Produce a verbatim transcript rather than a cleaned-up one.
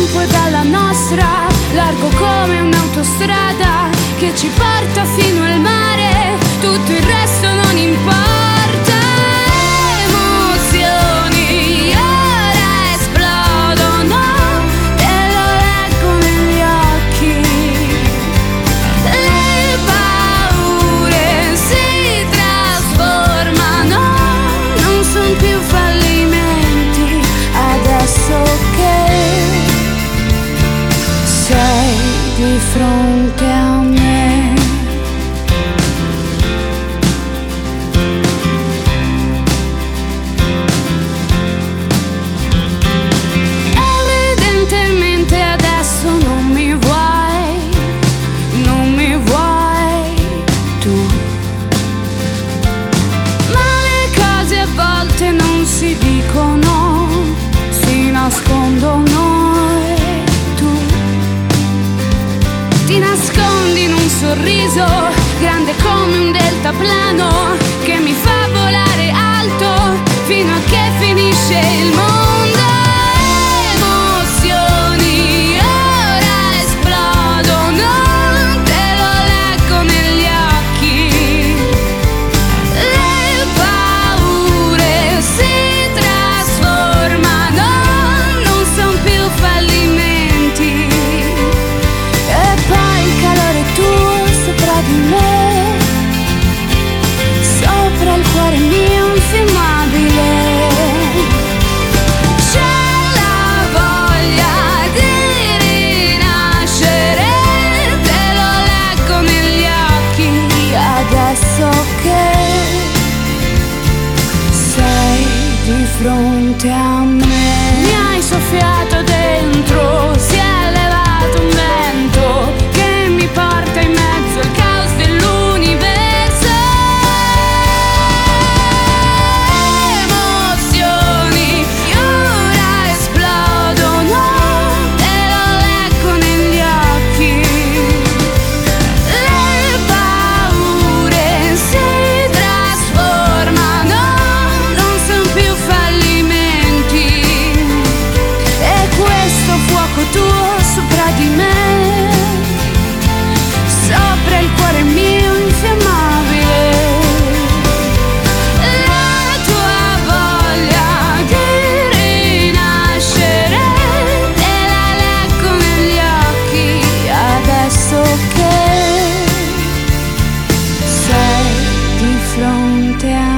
tempo è dalla nostra, largo come un'autostrada che ci porta fino al mare, tutto il resto non importa. Emozioni ora esplodono, te lo leggo negli occhi. Le paure si trasformano, non son più fallimenti adesso che sei di fronte a me. Evidentemente adesso non mi vuoi, non mi vuoi tu. Ma le cose a volte non si dicono, si nascondono e tu ti nascondi in un sorriso grande come un deltaplano che mi fa volare alto fino a che finisce il mondo. Emozioni ora esplodono, te lo leggo negli occhi. Le paure si trasformano, non son più fallimenti. E poi il calore tuo sopra di me, sopra il cuore mio infiammabile. C'è la voglia di rinascere, te lo leggo negli occhi adesso che sei di fronte a me. Mi hai soffiato dentro, si è levato un vento che mi porta in mezzo al caos dell'universo. Emozioni ora esplodono, te lo leggo negli occhi. Le paure si trasformano, non son più fallimenti. E questo fuoco tuo sopra di me, sopra il cuore mio infiammabile. La tua voglia di rinascere, te la leggo negli occhi adesso che sei di fronte a